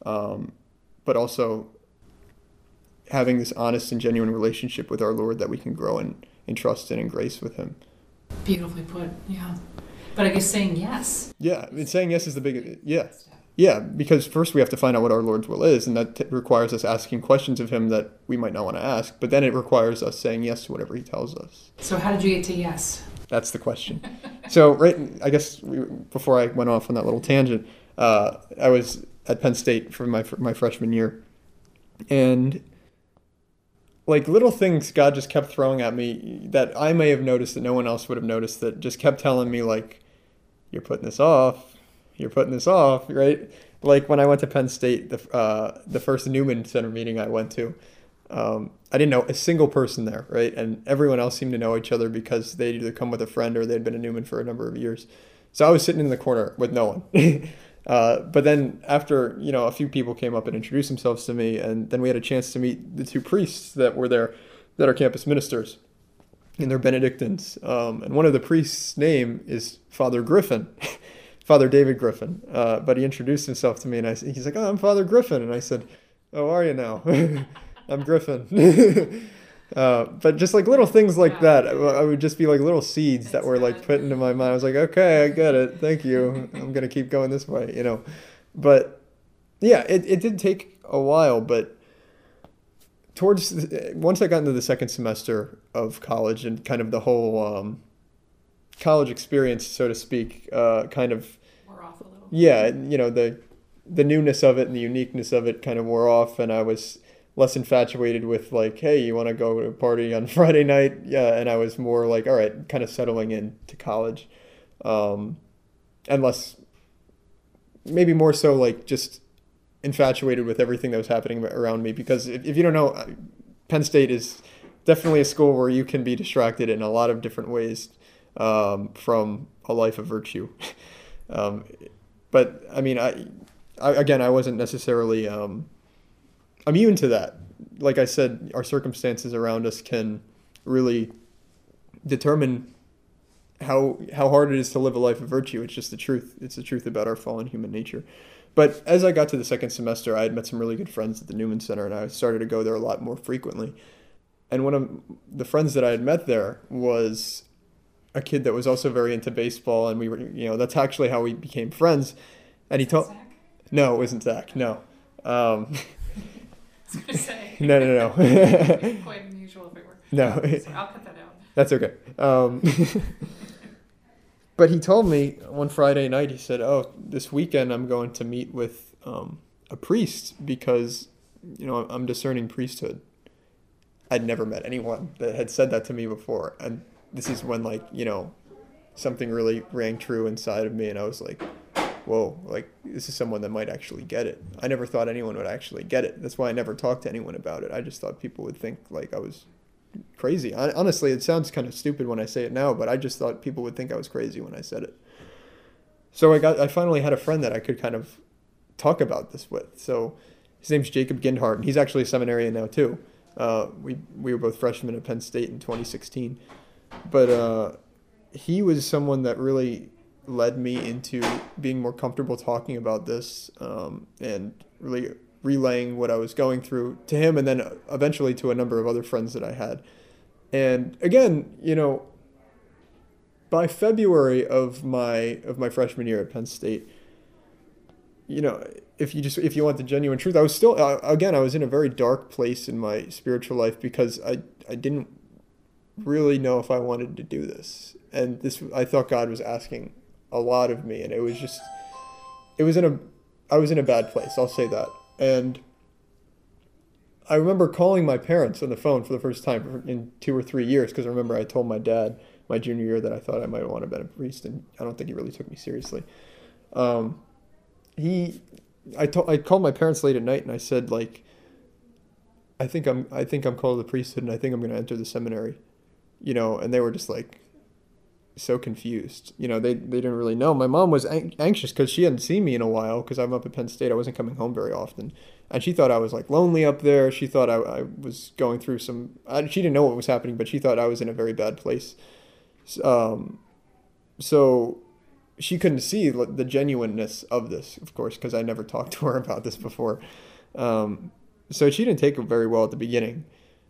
but also having this honest and genuine relationship with our Lord that we can grow in trust and in grace with Him. Beautifully put, yeah. But I guess saying yes. Yeah, saying yes is the big, yeah. Yeah, because first we have to find out what our Lord's will is, and that requires us asking questions of Him that we might not want to ask, but then it requires us saying yes to whatever He tells us. So how did you get to yes? That's the question. So, I guess before I went off on that little tangent, I was at Penn State for my freshman year, and like little things God just kept throwing at me that I may have noticed that no one else would have noticed, that just kept telling me like, you're putting this off, right? Like when I went to Penn State, the first Newman Center meeting I went to, I didn't know a single person there, right? And everyone else seemed to know each other because they'd either come with a friend or they'd been a Newman for a number of years. So I was sitting in the corner with no one. But then after, a few people came up and introduced themselves to me, and then we had a chance to meet the two priests that were there, that are campus ministers, and they're Benedictines. And one of the priests' name is Father Griffin, Father David Griffin. But he introduced himself to me, and he's like, "Oh, I'm Father Griffin." And I said, "Oh, are you now?" I'm Griffin. But just like little things like that, I would just be like little seeds that were like put into my mind. I was like, okay, I get it. Thank you. I'm going to keep going this way, But yeah, it did take a while, but once I got into the second semester of college and kind of the whole college experience, so to speak, kind of Wore off a little. Yeah, the newness of it and the uniqueness of it kind of wore off, and I was less infatuated with like, hey, you want to go to a party on Friday night? Yeah, and I was more like, all right, kind of settling into college, and less, maybe more so like just infatuated with everything that was happening around me. Because if you don't know, Penn State is definitely a school where you can be distracted in a lot of different ways from a life of virtue. But I mean, I wasn't necessarily immune to that. Like I said, our circumstances around us can really determine how hard it is to live a life of virtue. It's just the truth. It's the truth about our fallen human nature. But as I got to the second semester, I had met some really good friends at the Newman Center, and I started to go there a lot more frequently. And one of the friends that I had met there was a kid that was also very into baseball, and we were, that's actually how we became friends. And he told, no, it wasn't Zach. No. I was going to say. No. Quite unusual if it were. No. So I'll cut that out. That's okay. But he told me one Friday night, he said, "Oh, this weekend I'm going to meet with a priest because, I'm discerning priesthood." I'd never met anyone that had said that to me before. And this is when, something really rang true inside of me. And I was like, whoa, this is someone that might actually get it. I never thought anyone would actually get it. That's why I never talked to anyone about it. I just thought people would think I was crazy. Honestly, it sounds kind of stupid when I say it now, but I just thought people would think I was crazy when I said it. So I finally had a friend that I could kind of talk about this with. So his name's Jacob Gindhart, and he's actually a seminarian now too. We were both freshmen at Penn State in 2016. But he was someone that really led me into being more comfortable talking about this, and really relaying what I was going through to him, and then eventually to a number of other friends that I had. And again, by February of my freshman year at Penn State, if you want the genuine truth, I was still, I was in a very dark place in my spiritual life because I didn't really know if I wanted to do this. And I thought God was asking a lot of me, and I was in a bad place, I'll say that. And I remember calling my parents on the phone for the first time in 2 or 3 years, because I remember I told my dad my junior year that I thought I might want to be a priest, and I don't think he really took me seriously. I called my parents late at night and I said, like, I think I'm called to the priesthood and I think I'm going to enter the seminary, and they were just like so confused. They didn't really know. My mom was anxious because she hadn't seen me in a while because I'm up at Penn State. I wasn't coming home very often. And she thought I was like lonely up there. She thought I was going through she didn't know what was happening, but she thought I was in a very bad place. So she couldn't see the genuineness of this, of course, because I never talked to her about this before. So she didn't take it very well at the beginning.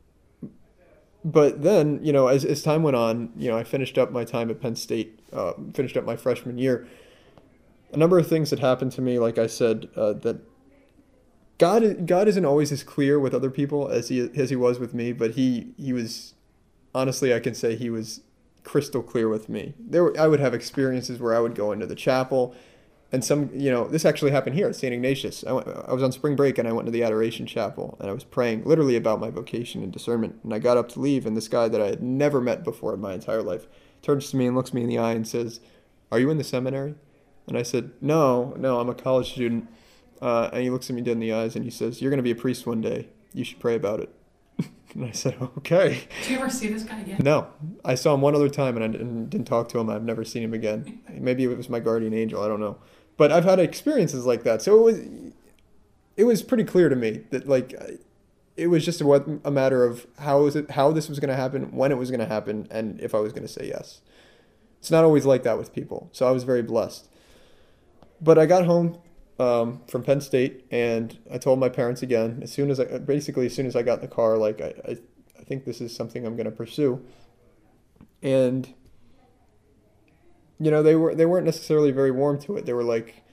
But then, as time went on, I finished up my time at Penn State, finished up my freshman year. A number of things had happened to me, like I said, that God isn't always as clear with other people as he was with me, but he was, honestly, I can say he was crystal clear with me. I would have experiences where I would go into the chapel, and this actually happened here at St. Ignatius. I was on spring break and I went to the Adoration Chapel and I was praying literally about my vocation and discernment. And I got up to leave, and this guy that I had never met before in my entire life turns to me and looks me in the eye and says, "Are you in the seminary?" And I said, No, I'm a college student. And he looks at me dead in the eyes and he says, "You're going to be a priest one day. You should pray about it." And I said, "Okay." Do you ever see this guy again? No. I saw him one other time and I didn't talk to him. I've never seen him again. Maybe it was my guardian angel. I don't know. But I've had experiences like that. So it was pretty clear to me that, like, it was just a matter of how this was going to happen, when it was going to happen, and if I was going to say yes. It's not always like that with people. So I was very blessed. But I got home from Penn State, and I told my parents again, as soon as I got in the car, like, I think this is something I'm going to pursue. And they weren't necessarily very warm to it. They were like,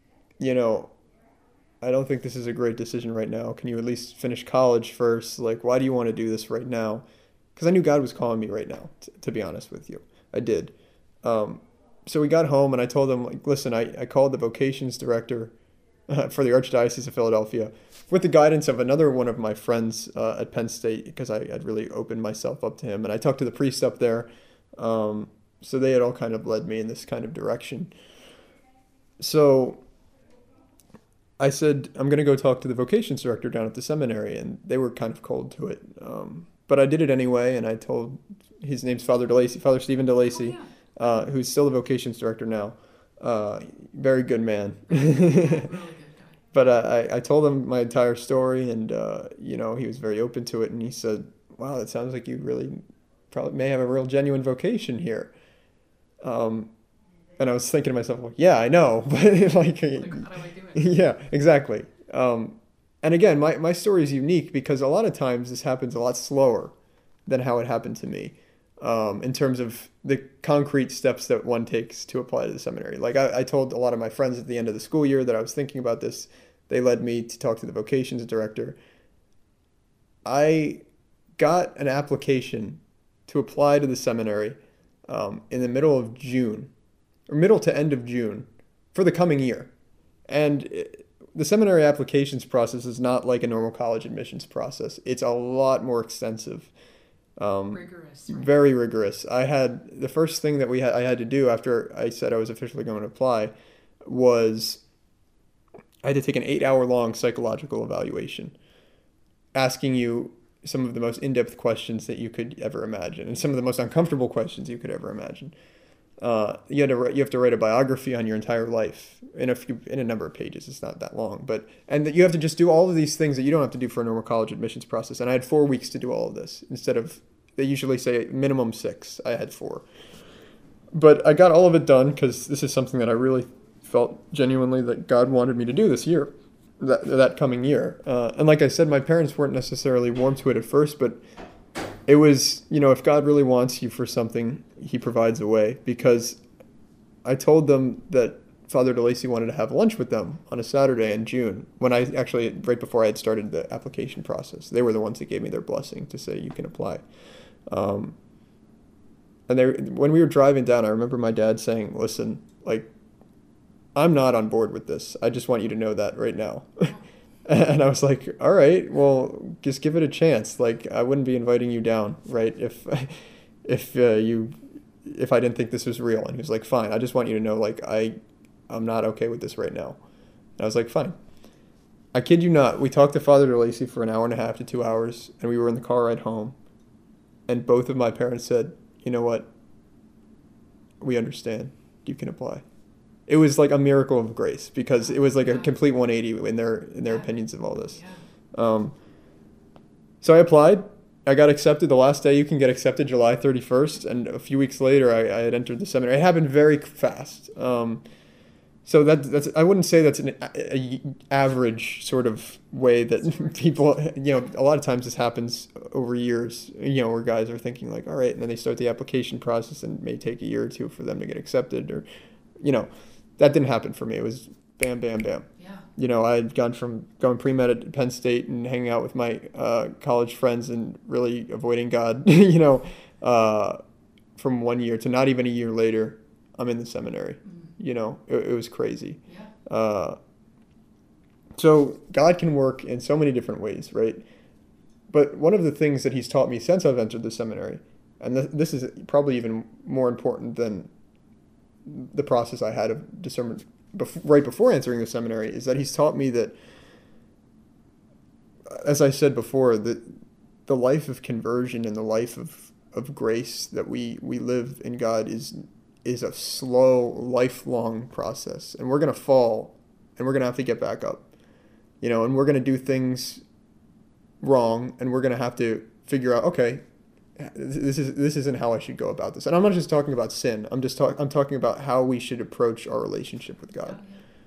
I don't think this is a great decision right now. Can you at least finish college first? Like, why do you want to do this right now? Because I knew God was calling me right now, to be honest with you. I did. So we got home and I told them, like, listen, I called the vocations director for the Archdiocese of Philadelphia with the guidance of another one of my friends at Penn State, because I had really opened myself up to him. And I talked to the priest up there. So they had all kind of led me in this kind of direction. So I said, I'm going to go talk to the vocations director down at the seminary, and they were kind of cold to it. But I did it anyway, and I told, his name's Father Stephen DeLacy, who's still the vocations director now. Very good man. But I told him my entire story, and he was very open to it, and he said, "Wow, it sounds like you really probably may have a real genuine vocation here." And I was thinking to myself, well, yeah, I know, but like, how do I do it? Yeah, exactly. And again, my story is unique because a lot of times this happens a lot slower than how it happened to me, in terms of the concrete steps that one takes to apply to the seminary. Like I told a lot of my friends at the end of the school year that I was thinking about this. They led me to talk to the vocations director. I got an application to apply to the seminary in the middle of June, or middle to end of June, for the coming year. And the seminary applications process is not like a normal college admissions process. It's a lot more extensive. Rigorous. Right? Very rigorous. The first thing that I had to do after I said I was officially going to apply was I had to take an 8-hour-long psychological evaluation, asking you some of the most in-depth questions that you could ever imagine, and some of the most uncomfortable questions you could ever imagine. You have to write a biography on your entire life in a number of pages. It's not that long, and that you have to just do all of these things that you don't have to do for a normal college admissions process. And I had 4 weeks to do all of this instead of, they usually say minimum 6. I had 4, but I got all of it done because this is something that I really felt genuinely that God wanted me to do this year, that coming year. And like I said, my parents weren't necessarily warm to it at first, but it was, if God really wants you for something, he provides a way. Because I told them that Father DeLacy wanted to have lunch with them on a Saturday in June, right before I had started the application process. They were the ones that gave me their blessing to say you can apply. And when we were driving down, I remember my dad saying, "Listen, like, I'm not on board with this. I just want you to know that right now." And I was like, all right, well, just give it a chance. Like, I wouldn't be inviting you down, right? If if I didn't think this was real. And he was like, fine, I just want you to know, like, I'm not okay with this right now. And I was like, fine. I kid you not, we talked to Father DeLacy for an hour and a half to 2 hours, and we were in the car ride home, and both of my parents said, you know what, we understand, you can apply. It was like a miracle of grace, because it was like a complete 180 in their opinions of all this. So I applied. I got accepted. The last day you can get accepted, July 31st, and a few weeks later I had entered the seminary. It happened very fast. So that's I wouldn't say that's an average sort of way that people, a lot of times this happens over years, where guys are thinking like, all right, and then they start the application process and it may take a year or two for them to get accepted, or, that didn't happen for me. It was bam, bam, bam. Yeah. I had gone from going pre-med at Penn State and hanging out with my college friends and really avoiding God, from 1 year to not even a year later, I'm in the seminary. It was crazy. Yeah. So God can work in so many different ways, right? But one of the things that he's taught me since I've entered the seminary, and this is probably even more important than the process I had of discernment right before entering the seminary, is that he's taught me that, as I said before, that the life of conversion and the life of grace that we live in God is a slow, lifelong process. And we're going to fall, and we're going to have to get back up. And we're going to do things wrong, and we're going to have to figure out, okay, this isn't how I should go about this. And I'm not just talking about sin. I'm talking about how we should approach our relationship with God.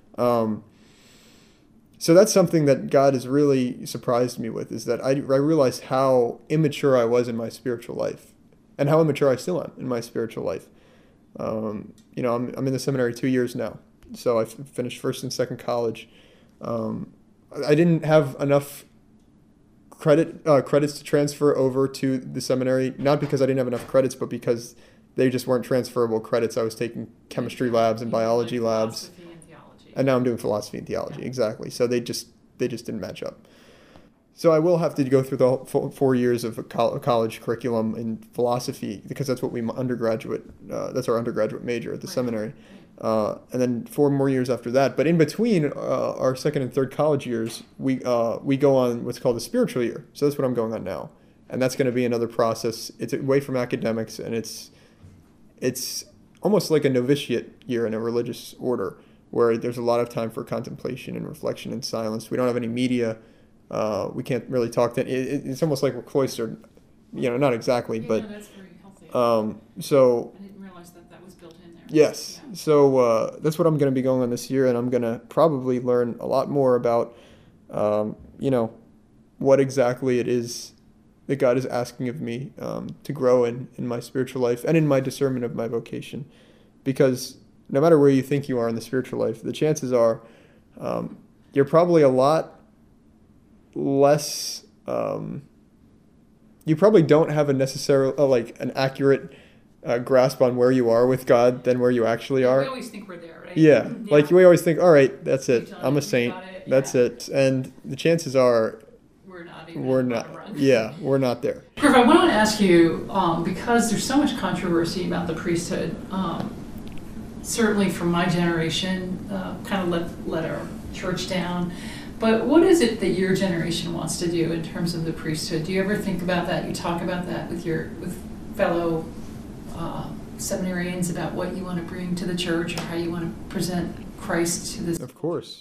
So that's something that God has really surprised me with, is that I realized how immature I was in my spiritual life, and how immature I still am in my spiritual life. I'm in the seminary 2 years now, so I finished first and second college. I didn't have enough credits to transfer over to the seminary, not because I didn't have enough credits, but because they just weren't transferable credits. I was taking chemistry labs and biology labs, and now I'm doing philosophy and theology. Exactly. So they just didn't match up. So I will have to go through the whole 4 years of a college curriculum in philosophy, because that's what that's our undergraduate major at the seminary. And then 4 more years after that. But in between our second and third college years, we go on what's called a spiritual year. So that's what I'm going on now. And that's going to be another process. It's away from academics, and it's almost like a novitiate year in a religious order, where there's a lot of time for contemplation and reflection and silence. We don't have any media. We can't really talk. It's almost like we're cloistered, not exactly, but that's very healthy. So I didn't realize that was built in there. Yes. Yeah. So that's what I'm going to be going on this year, and I'm going to probably learn a lot more about, what exactly it is that God is asking of me to grow in my spiritual life and in my discernment of my vocation. Because no matter where you think you are in the spiritual life, the chances are you're probably a lot less, you probably don't have a necessarily an accurate grasp on where you are with God than where you actually are. We always think we're there, right? Yeah. Like we always think, all right, that's it. I'm a saint. That's it. And the chances are we're not. Yeah, we're not there. Griff, I want to ask you, because there's so much controversy about the priesthood, certainly from my generation, kind of let our church down. But what is it that your generation wants to do in terms of the priesthood? Do you ever think about that? You talk about that with fellow seminarians about what you want to bring to the church, or how you want to present Christ to this? Of course.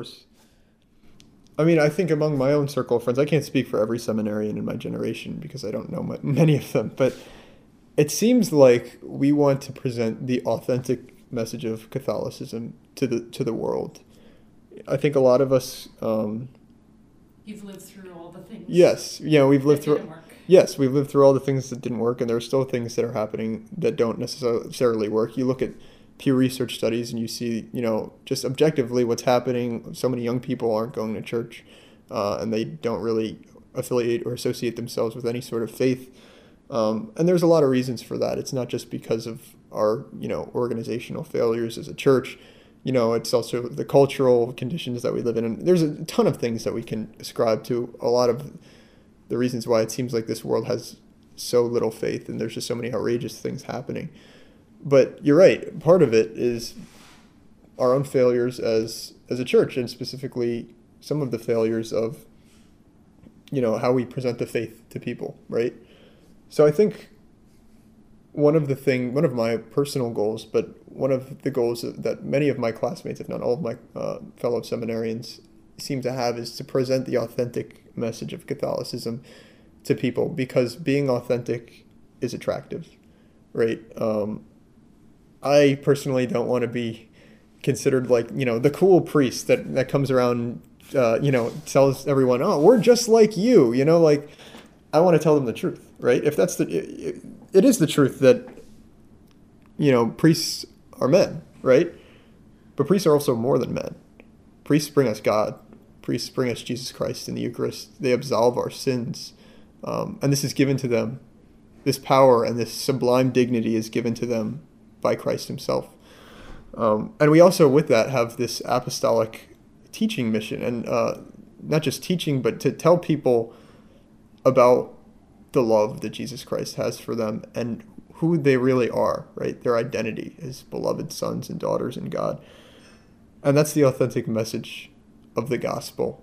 I mean, I think among my own circle of friends, I can't speak for every seminarian in my generation because I don't know many of them, but it seems like we want to present the authentic message of Catholicism to the world. I think a lot of us. You've lived through all the things. Yes, we've lived through. Didn't work. Yes, we've lived through all the things that didn't work, and there are still things that are happening that don't necessarily work. You look at Pew Research studies, and you see, just objectively what's happening. So many young people aren't going to church, and they don't really affiliate or associate themselves with any sort of faith. And there's a lot of reasons for that. It's not just because of our, organizational failures as a church. It's also the cultural conditions that we live in. And there's a ton of things that we can ascribe to a lot of the reasons why it seems like this world has so little faith, and there's just so many outrageous things happening. But you're right. Part of it is our own failures as a church, and specifically some of the failures of, how we present the faith to people, right? So I think one of my personal goals, but one of the goals that many of my classmates, if not all of my fellow seminarians, seem to have is to present the authentic message of Catholicism to people, because being authentic is attractive, right? I personally don't want to be considered like, the cool priest that comes around, tells everyone, oh, we're just like you, like I want to tell them the truth, right? If that's it is the truth that, priests are men, right? But priests are also more than men. Priests bring us God. Priests bring us Jesus Christ in the Eucharist. They absolve our sins. And this is given to them. This power and this sublime dignity is given to them by Christ himself. And we also, with that, have this apostolic teaching mission. And not just teaching, but to tell people about the love that Jesus Christ has for them and who they really are, right? Their identity as beloved sons and daughters in God. And that's the authentic message of the gospel.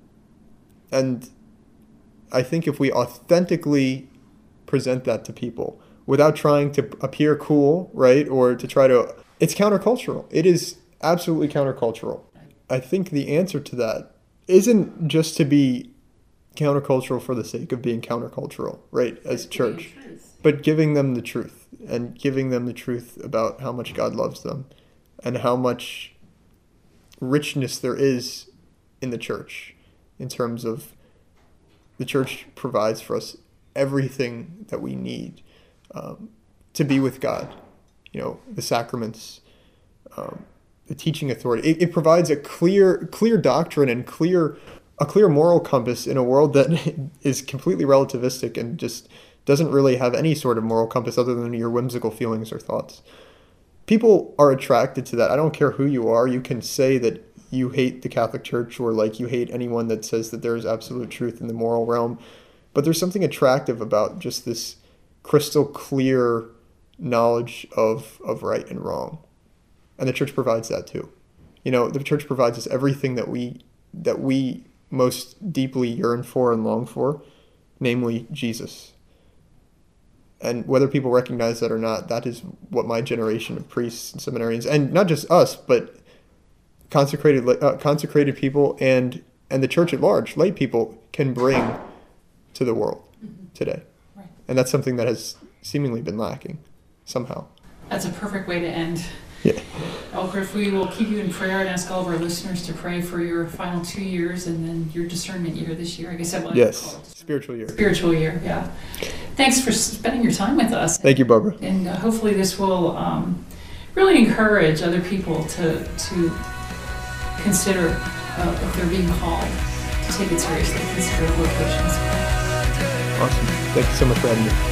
And I think if we authentically present that to people without trying to appear cool, right? Or to try to, it's countercultural. It is absolutely countercultural. I think the answer to that isn't just to be countercultural for the sake of being countercultural, right? As a church, but giving them the truth, and giving them the truth about how much God loves them and how much richness there is in the church, in terms of the church provides for us everything that we need to be with God. The sacraments, the teaching authority. It provides a clear doctrine and a clear moral compass in a world that is completely relativistic and just doesn't really have any sort of moral compass other than your whimsical feelings or thoughts. People are attracted to that. I don't care who you are. You can say that you hate the Catholic Church, or like you hate anyone that says that there is absolute truth in the moral realm. But there's something attractive about just this crystal clear knowledge of right and wrong. And the church provides that too. The church provides us everything that we most deeply yearn for and long for, namely Jesus. And whether people recognize that or not, that is what my generation of priests and seminarians, and not just us, but consecrated people and the church at large, lay people, can bring to the world today. Right. And that's something that has seemingly been lacking somehow. That's a perfect way to end. Yeah. Elcrif, we will keep you in prayer and ask all of our listeners to pray for your final 2 years and then your discernment year this year. I guess I want to call it spiritual year. Spiritual year, yeah. Thanks for spending your time with us. Thank you, Barbara. And hopefully this will really encourage other people to consider if they're being called to take it seriously, consider vocations. Awesome. Thank you so much for having me.